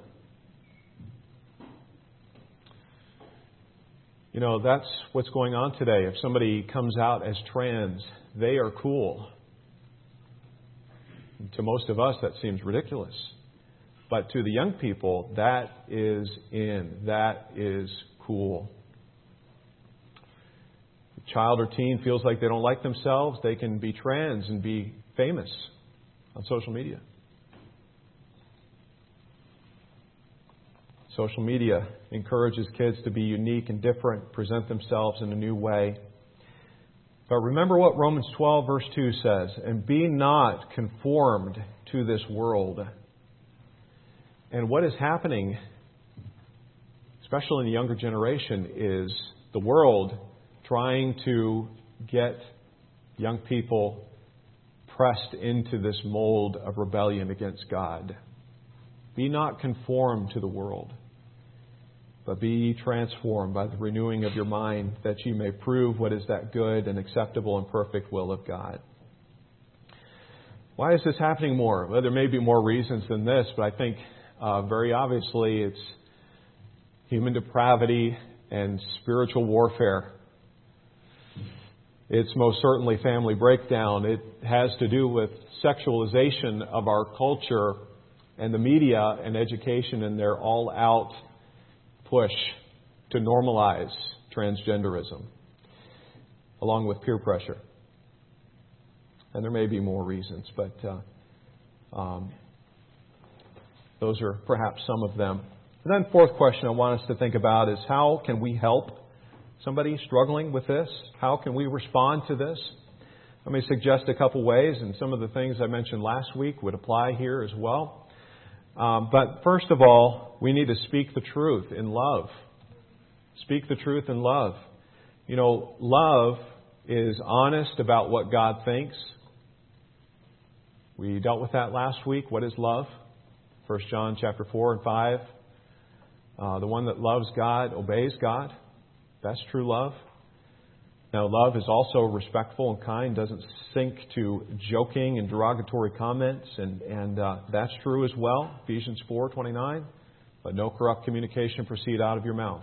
Speaker 2: You know, that's what's going on today. If somebody comes out as trans, they are cool. To most of us, that seems ridiculous. But to the young people, that is in. That is cool. If a child or teen feels like they don't like themselves, they can be trans and be famous on social media. Social media encourages kids to be unique and different, present themselves in a new way. But remember what Romans 12 verse 2 says, and be not conformed to this world. And what is happening, especially in the younger generation, is the world trying to get young people pressed into this mold of rebellion against God. Be not conformed to the world, but be ye transformed by the renewing of your mind, that ye may prove what is that good and acceptable and perfect will of God. Why is this happening more? Well, there may be more reasons than this, but I think very obviously it's human depravity and spiritual warfare. It's most certainly family breakdown. It has to do with sexualization of our culture and the media and education and their all-out push to normalize transgenderism, along with peer pressure. And there may be more reasons, but those are perhaps some of them. And then fourth question I want us to think about is, how can we help somebody struggling with this? How can we respond to this? Let me suggest a couple ways, and some of the things I mentioned last week would apply here as well. But first of all, we need to speak the truth in love. Speak the truth in love. You know, love is honest about what God thinks. We dealt with that last week. What is love? 1 John chapter 4 and 5. The one that loves God obeys God. That's true love. Now, love is also respectful and kind, doesn't sink to joking and derogatory comments, and that's true as well. Ephesians 4:29. Let no corrupt communication proceed out of your mouth.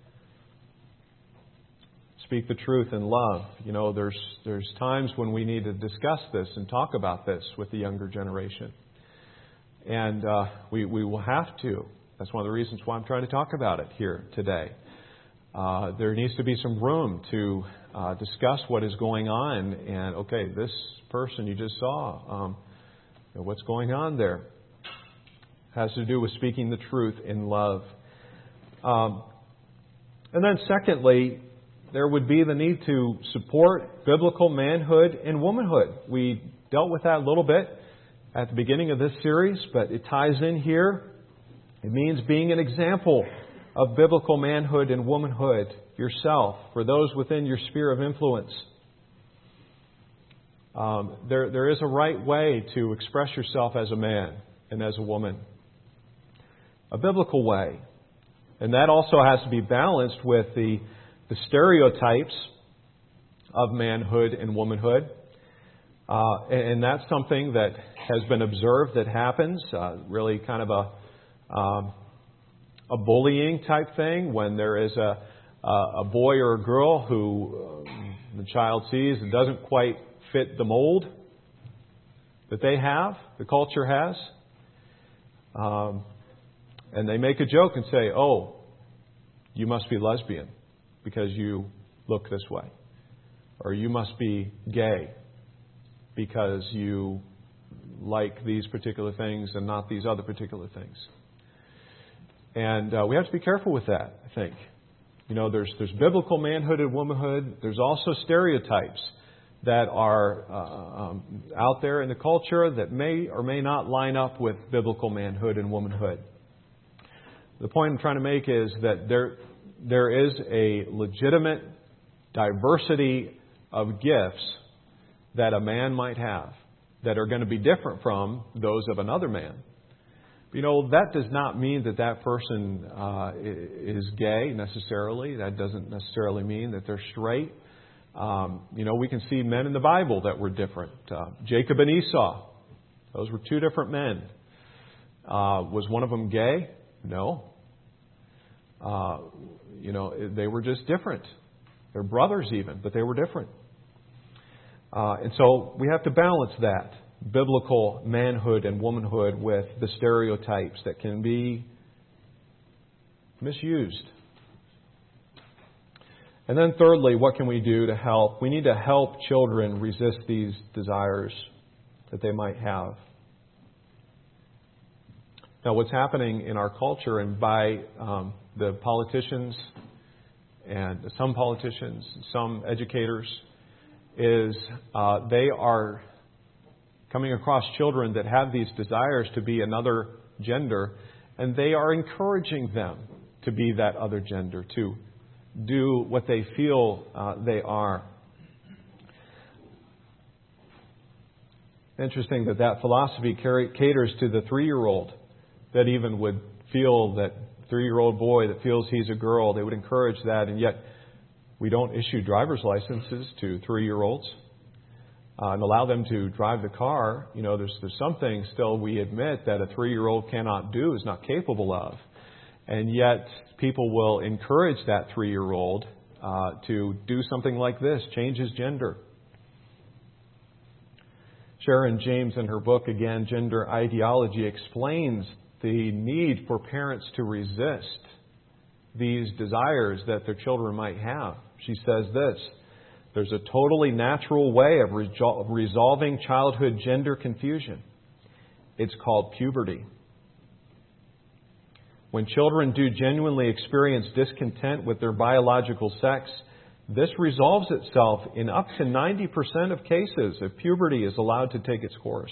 Speaker 2: Speak the truth in love. You know, there's times when we need to discuss this and talk about this with the younger generation. And we will have to. That's one of the reasons why I'm trying to talk about it here today. There needs to be some room to discuss what is going on. And, okay, this person you just saw, what's going on there? Has to do with speaking the truth in love. And then secondly, there would be the need to support biblical manhood and womanhood. We dealt with that a little bit at the beginning of this series, but it ties in here. It means being an example of biblical manhood and womanhood yourself, for those within your sphere of influence. There is a right way to express yourself as a man and as a woman. A biblical way. And that also has to be balanced with the stereotypes of manhood and womanhood. And that's something that has been observed that happens, really kind of a bullying type thing, when there is a boy or a girl who the child sees and doesn't quite fit the mold that they have, the culture has. And they make a joke and say, oh, you must be lesbian because you look this way. Or you must be gay because you like these particular things and not these other particular things. And we have to be careful with that, I think. You know, there's biblical manhood and womanhood. There's also stereotypes that are out there in the culture that may or may not line up with biblical manhood and womanhood. The point I'm trying to make is that there is a legitimate diversity of gifts that a man might have that are going to be different from those of another man. You know, that does not mean that person is gay necessarily. That doesn't necessarily mean that they're straight. You know, we can see men in the Bible that were different. Jacob and Esau, those were two different men. Was one of them gay? No. You know, they were just different. They're brothers even, but they were different. And so we have to balance that biblical manhood and womanhood with the stereotypes that can be misused. And then thirdly, what can we do to help? We need to help children resist these desires that they might have. Now, what's happening in our culture, and by the politicians and some politicians, some educators, is they are coming across children that have these desires to be another gender, and they are encouraging them to be that other gender, to do what they feel they are. Interesting that philosophy caters to the 3-year-old that even would feel that 3-year-old boy that feels he's a girl. They would encourage that, and yet we don't issue driver's licenses to 3-year-olds and allow them to drive the car. There's some things still we admit that a 3-year-old cannot do, is not capable of. And yet people will encourage that 3-year-old to do something like this, change his gender. Sharon James, in her book, again, Gender Ideology, explains the need for parents to resist these desires that their children might have. She says this: there's a totally natural way of resolving childhood gender confusion. It's called puberty. When children do genuinely experience discontent with their biological sex, this resolves itself in up to 90% of cases if puberty is allowed to take its course.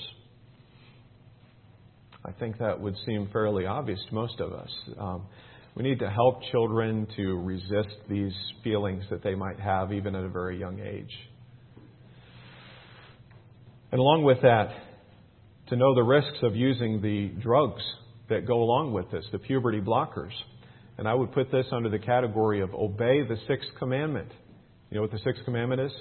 Speaker 2: I think that would seem fairly obvious to most of us. We need to help children to resist these feelings that they might have even at a very young age. And along with that, to know the risks of using the drugs that go along with this, the puberty blockers. And I would put this under the category of obey the 6th commandment. You know what the 6th commandment is?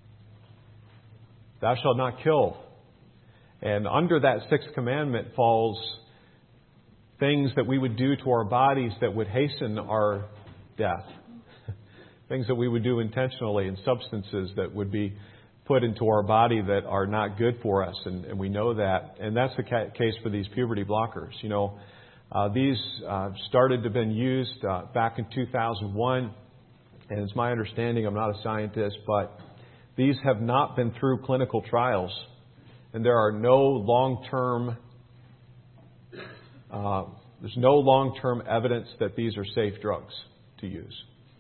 Speaker 2: Thou shalt not kill. And under that 6th commandment falls things that we would do to our bodies that would hasten our death. Things that we would do intentionally, and substances that would be put into our body that are not good for us, and we know that. And that's the case for these puberty blockers. These started to have been used back in 2001, and it's my understanding, I'm not a scientist, but these have not been through clinical trials, and there are no long-term there's no long-term evidence that these are safe drugs to use.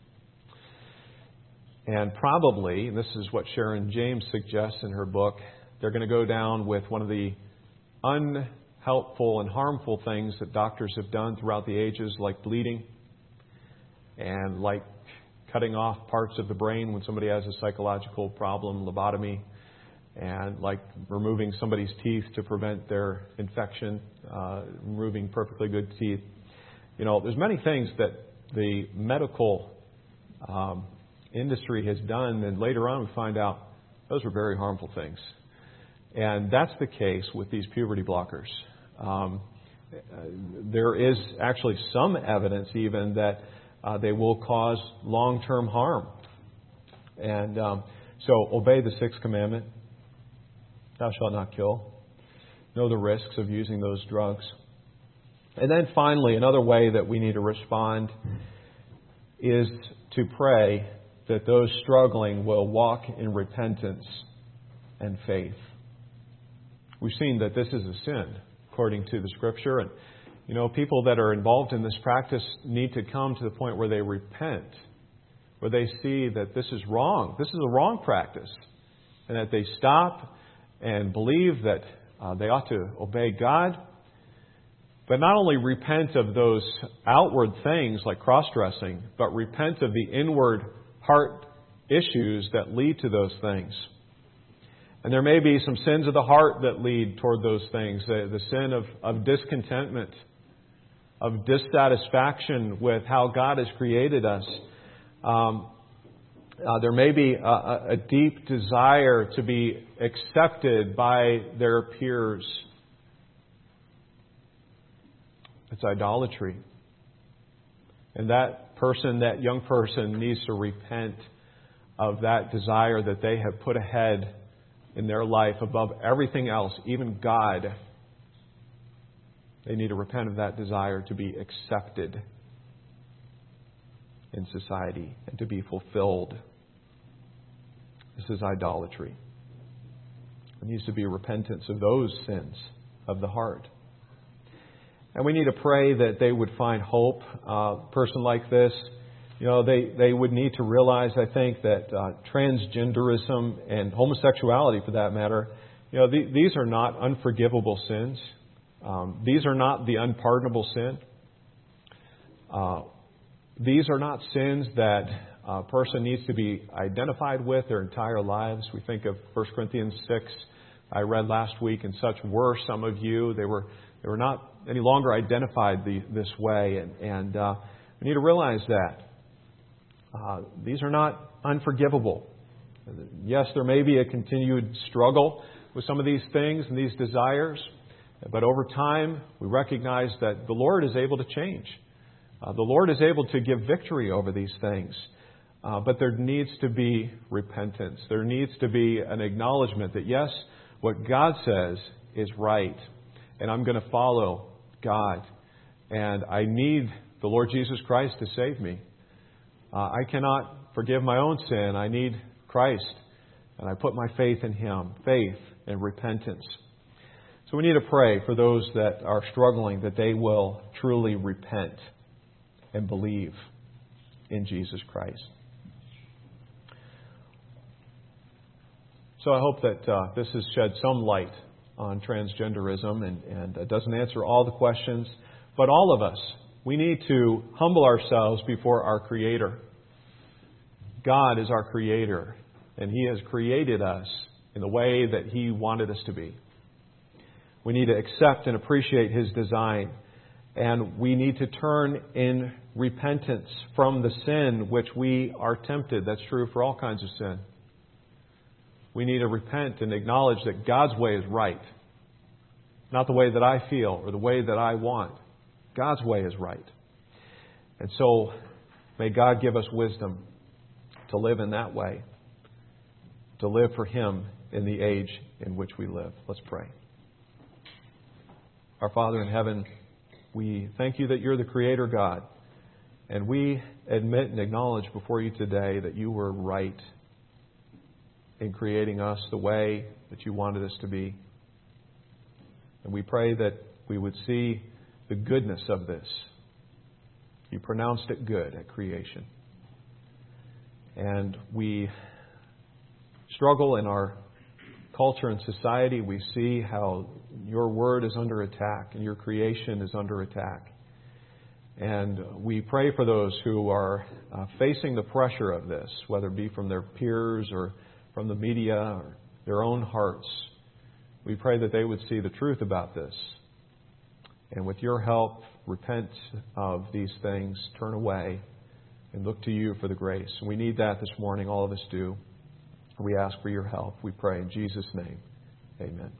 Speaker 2: And probably, and this is what Sharon James suggests in her book, they're going to go down with one of the unhelpful and harmful things that doctors have done throughout the ages, like bleeding and like cutting off parts of the brain when somebody has a psychological problem, lobotomy, and like removing somebody's teeth to prevent their infection, removing perfectly good teeth. There's many things that the medical industry has done, and later on we find out those were very harmful things. And that's the case with these puberty blockers. There is actually some evidence even that they will cause long-term harm. And so obey the 6th commandment. Thou shalt not kill. Know the risks of using those drugs. And then finally, another way that we need to respond is to pray that those struggling will walk in repentance and faith. We've seen that this is a sin, according to the Scripture. And, people that are involved in this practice need to come to the point where they repent, where they see that this is wrong. This is a wrong practice. And that they stop and believe that they ought to obey God. But not only repent of those outward things like cross-dressing, but repent of the inward heart issues that lead to those things. And there may be some sins of the heart that lead toward those things. The sin of discontentment, of dissatisfaction with how God has created us. There may be a deep desire to be accepted by their peers. It's idolatry. And that young person needs to repent of that desire that they have put ahead in their life above everything else, even God. They need to repent of that desire to be accepted in society and to be fulfilled. This is idolatry. There needs to be repentance of those sins of the heart. And we need to pray that they would find hope. A person like this, they would need to realize, I think, that transgenderism and homosexuality, for that matter, these are not unforgivable sins. These are not the unpardonable sin. These are not sins that a person needs to be identified with their entire lives. We think of 1 Corinthians 6, I read last week, and such were some of you. They were not any longer identified this way, and we need to realize that these are not unforgivable. Yes, there may be a continued struggle with some of these things and these desires, but over time we recognize that the Lord is able to change. The Lord is able to give victory over these things. But there needs to be repentance. There needs to be an acknowledgement that, yes, what God says is right, and I'm going to follow God. And I need the Lord Jesus Christ to save me. I cannot forgive my own sin. I need Christ. And I put my faith in Him, faith and repentance. So we need to pray for those that are struggling, that they will truly repent and believe in Jesus Christ. So I hope that this has shed some light on transgenderism and doesn't answer all the questions. But all of us, we need to humble ourselves before our Creator. God is our Creator, and He has created us in the way that He wanted us to be. We need to accept and appreciate His design, and we need to turn in repentance from the sin which we are tempted. That's true for all kinds of sin. We need to repent and acknowledge that God's way is right. Not the way that I feel or the way that I want. God's way is right. And so may God give us wisdom to live in that way. To live for Him in the age in which we live. Let's pray. Our Father in heaven, we thank You that You're the Creator God. And we admit and acknowledge before You today that You were right in creating us the way that You wanted us to be. And we pray that we would see the goodness of this. You pronounced it good at creation. And we struggle in our culture and society. We see how Your Word is under attack and Your creation is under attack. And we pray for those who are facing the pressure of this, whether it be from their peers or from the media or their own hearts. We pray that they would see the truth about this. And with Your help, repent of these things, turn away, and look to You for the grace. We need that this morning. All of us do. We ask for Your help. We pray in Jesus' name. Amen.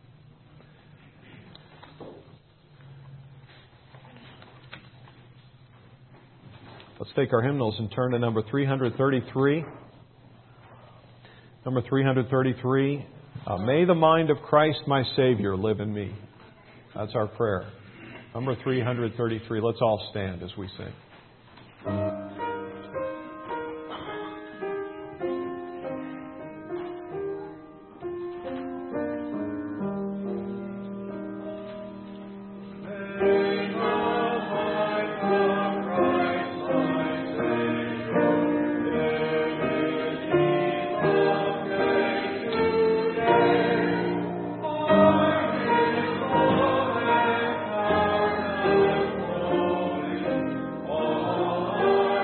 Speaker 2: Let's take our hymnals and turn to number 333. Number 333, may the mind of Christ my Savior live in me. That's our prayer. Number 333. Let's all stand as we sing.
Speaker 3: Oh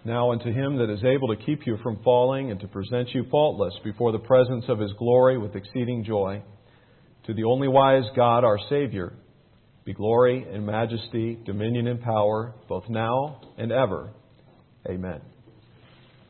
Speaker 2: Now unto Him that is able to keep you from falling and to present you faultless before the presence of His glory with exceeding joy, to the only wise God our Savior, be glory and majesty, dominion and power, both now and ever. Amen.